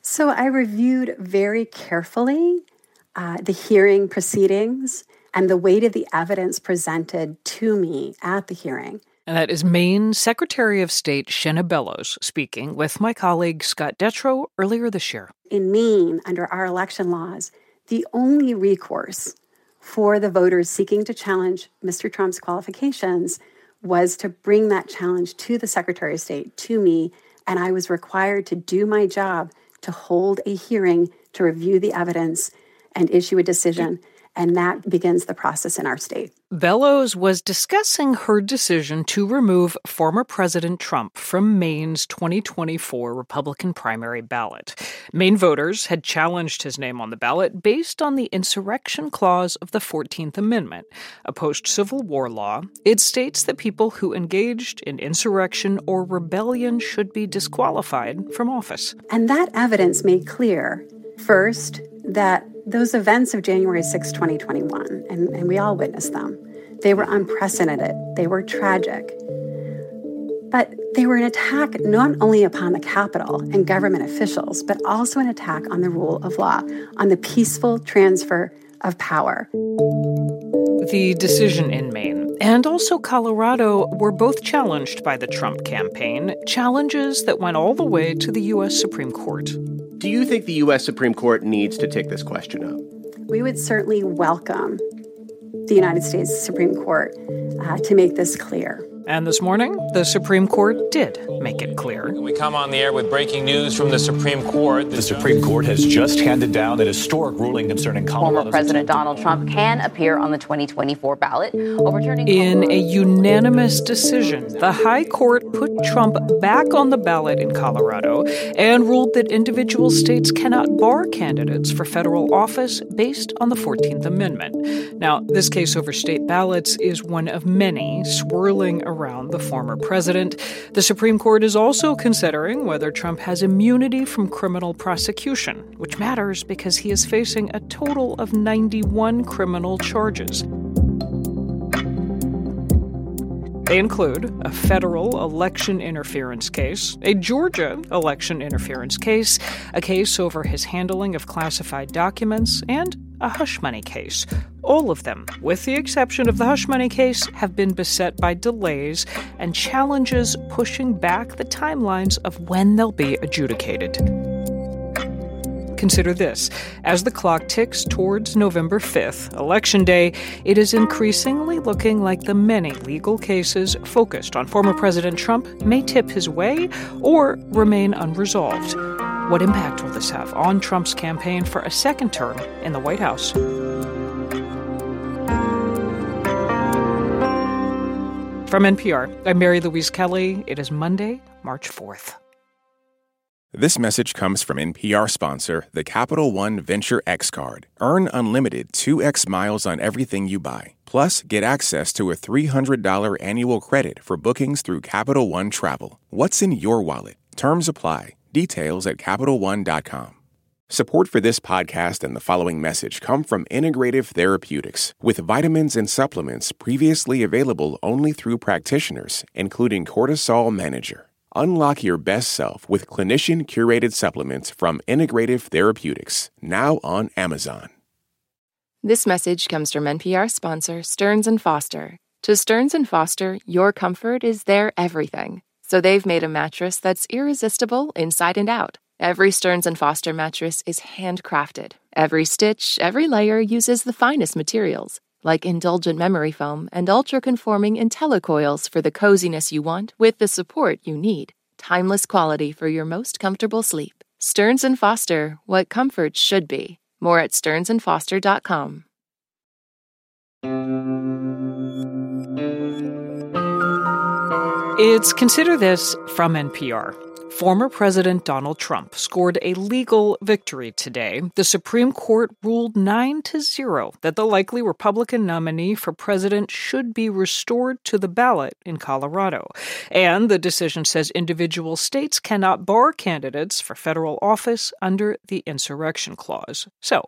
So I reviewed very carefully the hearing proceedings and the weight of the evidence presented to me at the hearing. And that is Maine Secretary of State Shenna Bellows speaking with my colleague Scott Detrow earlier this year. In Maine, under our election laws, the only recourse for the voters seeking to challenge Mr. Trump's qualifications was to bring that challenge to the Secretary of State, to me, and I was required to do my job to hold a hearing to review the evidence and issue a decision, and that begins the process in our state. Bellows was discussing her decision to remove former President Trump from Maine's 2024 Republican primary ballot. Maine voters had challenged his name on the ballot based on the insurrection clause of the 14th Amendment, a post-Civil War law. It states that people who engaged in insurrection or rebellion should be disqualified from office. And that evidence made clear, first, that those events of January 6, 2021, and we all witnessed them, they were unprecedented, they were tragic, but they were an attack not only upon the Capitol and government officials, but also an attack on the rule of law, on the peaceful transfer of power. The decision in Maine and also Colorado were both challenged by the Trump campaign, challenges that went all the way to the U.S. Supreme Court. Do you think the U.S. Supreme Court needs to take this question up? We would certainly welcome the United States Supreme Court to make this clear. And this morning, the Supreme Court did make it clear. We come on the air with breaking news from the Supreme Court. The Supreme Court has just handed down an historic ruling concerning Colorado's Former President Donald Trump can appear on the 2024 ballot, overturning... In a unanimous decision, the High Court put Trump back on the ballot in Colorado and ruled that individual states cannot bar candidates for federal office based on the 14th Amendment. Now, this case over state ballots is one of many swirling around the former president. The Supreme Court is also considering whether Trump has immunity from criminal prosecution, which matters because he is facing a total of 91 criminal charges. They include a federal election interference case, a Georgia election interference case, a case over his handling of classified documents, and a hush money case. All of them, with the exception of the hush money case, have been beset by delays and challenges pushing back the timelines of when they'll be adjudicated. Consider this. As the clock ticks towards November 5th, Election Day, it is increasingly looking like the many legal cases focused on former President Trump may tip his way or remain unresolved. What impact will this have on Trump's campaign for a second term in the White House? From NPR, I'm Mary Louise Kelly. It is Monday, March 4th. This message comes from NPR sponsor, the Capital One Venture X Card. Earn unlimited 2x miles on everything you buy. Plus, get access to a $300 annual credit for bookings through Capital One Travel. What's in your wallet? Terms apply. Details at CapitalOne.com. Support for this podcast and the following message come from Integrative Therapeutics, with vitamins and supplements previously available only through practitioners, including Cortisol Manager. Unlock your best self with clinician-curated supplements from Integrative Therapeutics, now on Amazon. This message comes from NPR sponsor Stearns & Foster. To Stearns & Foster, your comfort is their everything. So they've made a mattress that's irresistible inside and out. Every Stearns & Foster mattress is handcrafted. Every stitch, every layer uses the finest materials, like indulgent memory foam and ultra-conforming IntelliCoils for the coziness you want with the support you need. Timeless quality for your most comfortable sleep. Stearns & Foster, what comfort should be. More at stearnsandfoster.com. It's Consider This from NPR. Former President Donald Trump scored a legal victory today. The Supreme Court ruled 9-0 that the likely Republican nominee for president should be restored to the ballot in Colorado. And the decision says individual states cannot bar candidates for federal office under the Insurrection Clause. So,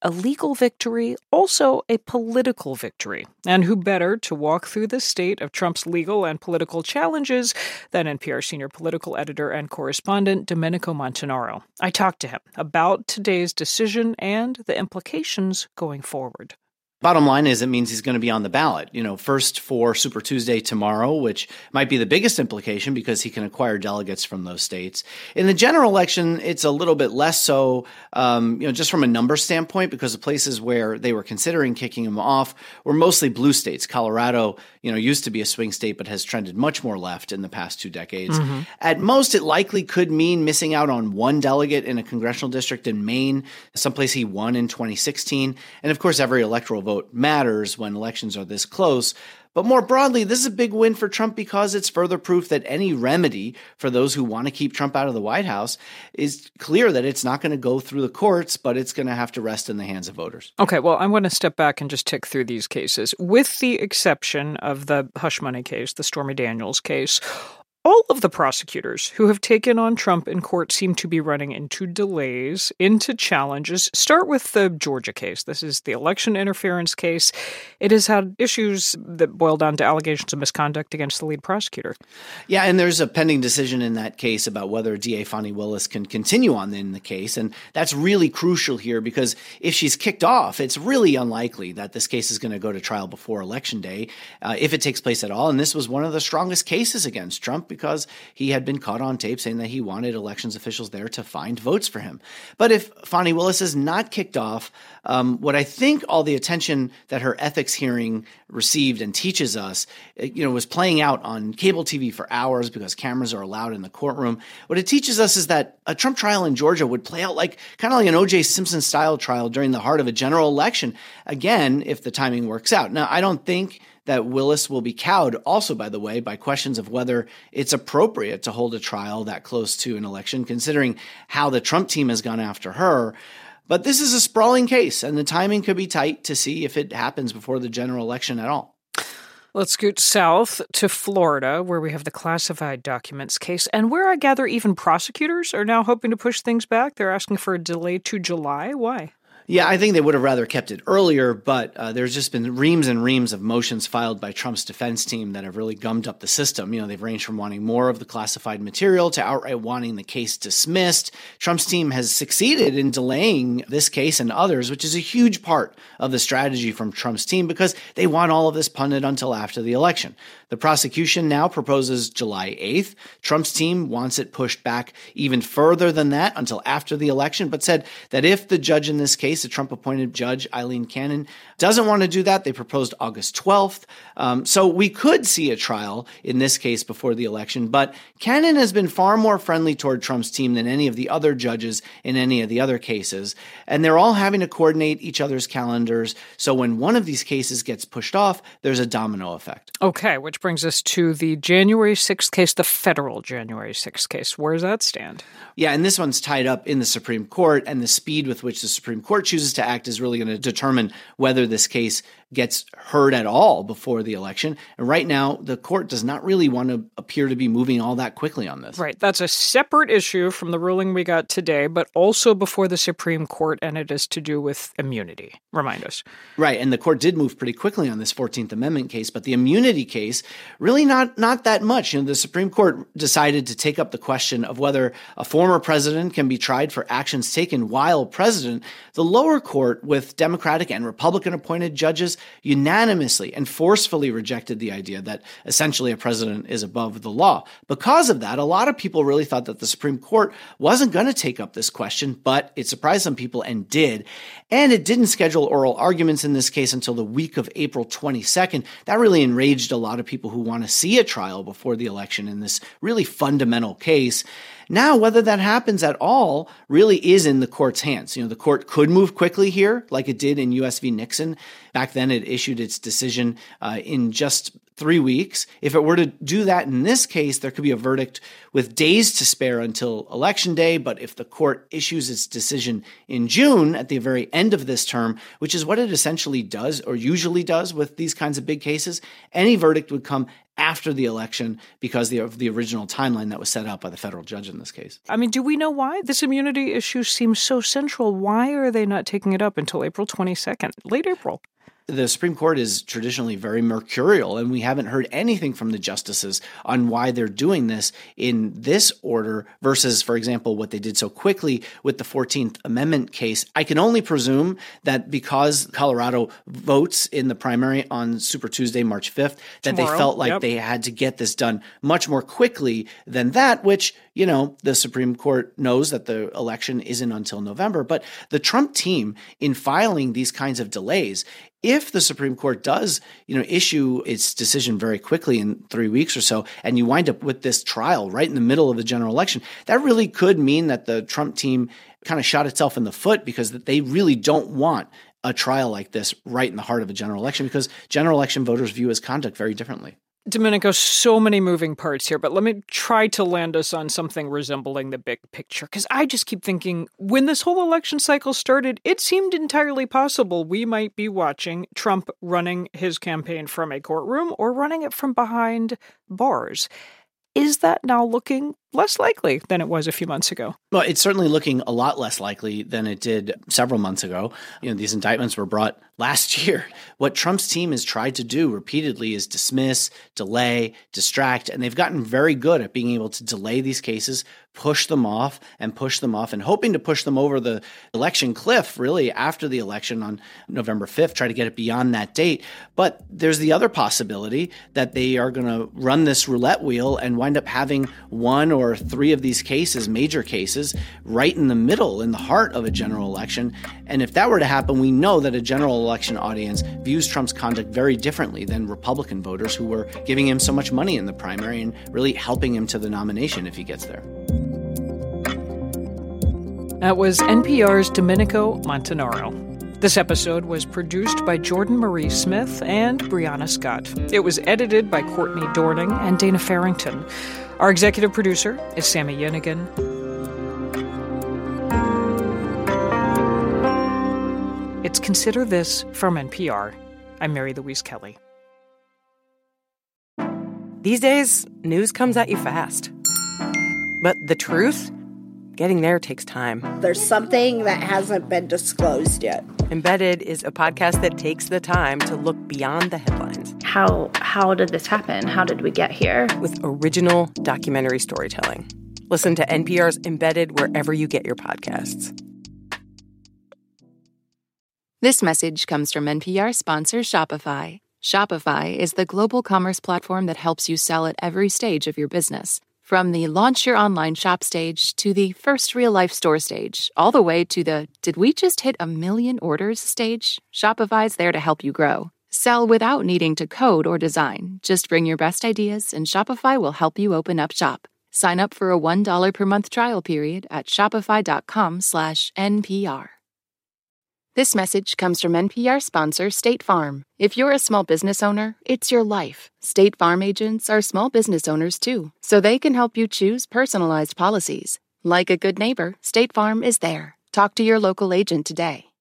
a legal victory, also a political victory. And who better to walk through the state of Trump's legal and political challenges than NPR senior political editor and correspondent Domenico Montanaro. I talked to him about today's decision and the implications going forward. Bottom line is it means he's going to be on the ballot, first for Super Tuesday tomorrow, which might be the biggest implication because he can acquire delegates from those states. In the general election, it's a little bit less so, just from a number standpoint, because the places where they were considering kicking him off were mostly blue states. Colorado, used to be a swing state, but has trended much more left in the past 2 decades. Mm-hmm. At most, it likely could mean missing out on one delegate in a congressional district in Maine, someplace he won in 2016. And of course, every electoral vote matters when elections are this close. But more broadly, this is a big win for Trump because it's further proof that any remedy for those who want to keep Trump out of the White House is clear that it's not going to go through the courts, but it's going to have to rest in the hands of voters. Okay, well, I want to step back and just tick through these cases. With the exception of the hush money case, the Stormy Daniels case, all of the prosecutors who have taken on Trump in court seem to be running into delays, into challenges. Start with the Georgia case. This is the election interference case. It has had issues that boil down to allegations of misconduct against the lead prosecutor. Yeah, and there's a pending decision in that case about whether DA Fani Willis can continue on in the case. And that's really crucial here because if she's kicked off, it's really unlikely that this case is going to go to trial before Election Day, if it takes place at all. And this was one of the strongest cases against Trump because he had been caught on tape saying that he wanted elections officials there to find votes for him. But if Fani Willis is not kicked off, what I think all the attention that her ethics hearing received and teaches us, was playing out on cable TV for hours because cameras are allowed in the courtroom. What it teaches us is that a Trump trial in Georgia would play out kind of like an O.J. Simpson style trial during the heart of a general election. Again, if the timing works out. Now, I don't think that Willis will be cowed also, by the way, by questions of whether it's appropriate to hold a trial that close to an election, considering how the Trump team has gone after her. But this is a sprawling case, and the timing could be tight to see if it happens before the general election at all. Let's scoot south to Florida, where we have the classified documents case, and where I gather even prosecutors are now hoping to push things back. They're asking for a delay to July. Why? Yeah, I think they would have rather kept it earlier, but there's just been reams and reams of motions filed by Trump's defense team that have really gummed up the system. They've ranged from wanting more of the classified material to outright wanting the case dismissed. Trump's team has succeeded in delaying this case and others, which is a huge part of the strategy from Trump's team because they want all of this punted until after the election. The prosecution now proposes July 8th. Trump's team wants it pushed back even further than that until after the election, but said that if the judge in this case, the Trump-appointed judge, Eileen Cannon, doesn't want to do that, they proposed August 12th. So we could see a trial in this case before the election, but Cannon has been far more friendly toward Trump's team than any of the other judges in any of the other cases, and they're all having to coordinate each other's calendars. So when one of these cases gets pushed off, there's a domino effect. Okay, which brings us to the January 6th case, the federal January 6th case. Where does that stand? Yeah, and this one's tied up in the Supreme Court, and the speed with which the Supreme Court chooses to act is really going to determine whether this case gets heard at all before the election. And right now, the court does not really want to appear to be moving all that quickly on this. Right. That's a separate issue from the ruling we got today, but also before the Supreme Court, and it is to do with immunity. Remind us. Right. And the court did move pretty quickly on this 14th Amendment case, but the immunity case, really not that much. The Supreme Court decided to take up the question of whether a former president can be tried for actions taken while president. The lower court, with Democratic and Republican appointed judges, unanimously and forcefully rejected the idea that essentially a president is above the law. Because of that, a lot of people really thought that the Supreme Court wasn't going to take up this question, but it surprised some people and did. And it didn't schedule oral arguments in this case until the week of April 22nd. That really enraged a lot of people who want to see a trial before the election in this really fundamental case. Now, whether that happens at all really is in the court's hands. The court could move quickly here, like it did in U.S. v. Nixon. Back then, it issued its decision in just 3 weeks. If it were to do that in this case, there could be a verdict with days to spare until Election Day. But if the court issues its decision in June at the very end of this term, which is what it essentially does or usually does with these kinds of big cases, any verdict would come after the election because of the original timeline that was set out by the federal judge in this case. I mean, do we know why this immunity issue seems so central? Why are they not taking it up until April 22nd, late April? The Supreme Court is traditionally very mercurial, and we haven't heard anything from the justices on why they're doing this in this order versus, for example, what they did so quickly with the 14th Amendment case. I can only presume that because Colorado votes in the primary on Super Tuesday, March 5th, that they felt like they had to get this done much more quickly than that, which, you know, the Supreme Court knows that the election isn't until November. But the Trump team, in filing these kinds of delays, if the Supreme Court does, issue its decision very quickly in 3 weeks or so, and you wind up with this trial right in the middle of the general election, that really could mean that the Trump team kind of shot itself in the foot because they really don't want a trial like this right in the heart of a general election because general election voters view his conduct very differently. Domenico, so many moving parts here, but let me try to land us on something resembling the big picture, because I just keep thinking, when this whole election cycle started, it seemed entirely possible we might be watching Trump running his campaign from a courtroom or running it from behind bars. Is that now looking less likely than it was a few months ago? Well, it's certainly looking a lot less likely than it did several months ago. These indictments were brought last year. What Trump's team has tried to do repeatedly is dismiss, delay, distract, and they've gotten very good at being able to delay these cases, push them off, and hoping to push them over the election cliff, really, after the election on November 5th, try to get it beyond that date. But there's the other possibility that they are going to run this roulette wheel and wind up having one or three of these cases, major cases, right in the middle, in the heart of a general election. And if that were to happen, we know that a general election audience views Trump's conduct very differently than Republican voters who were giving him so much money in the primary and really helping him to the nomination if he gets there. That was NPR's Domenico Montanaro. This episode was produced by Jordan Marie Smith and Brianna Scott. It was edited by Courtney Dorning and Dana Farrington. Our executive producer is Sammy Yenigan. It's Consider This from NPR. I'm Mary Louise Kelly. These days, news comes at you fast. But the truth? Getting there takes time. There's something that hasn't been disclosed yet. Embedded is a podcast that takes the time to look beyond the headlines. How did this happen? How did we get here? With original documentary storytelling. Listen to NPR's Embedded wherever you get your podcasts. This message comes from NPR sponsor Shopify. Shopify is the global commerce platform that helps you sell at every stage of your business. From the launch your online shop stage to the first real-life store stage, all the way to the did we just hit 1 million orders stage, Shopify's there to help you grow. Sell without needing to code or design. Just bring your best ideas and Shopify will help you open up shop. Sign up for a $1 per month trial period at shopify.com/NPR. This message comes from NPR sponsor State Farm. If you're a small business owner, it's your life. State Farm agents are small business owners too, so they can help you choose personalized policies. Like a good neighbor, State Farm is there. Talk to your local agent today.